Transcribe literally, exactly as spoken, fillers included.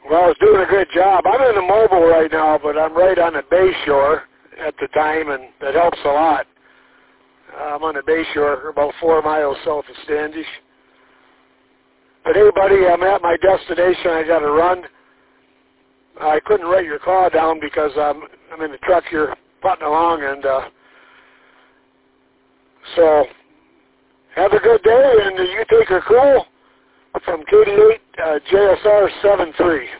Well, it's doing a good job. I'm in the mobile right now, but I'm right on the bay shore at the time, and that helps a lot. I'm on the bay shore, about four miles south of Standish. But hey, buddy, I'm at my destination. I got to run. I couldn't write your call down because I'm I'm in the truck here putting along, and uh, so have a good day, and you take her cool from K D eight uh, J S R seven three.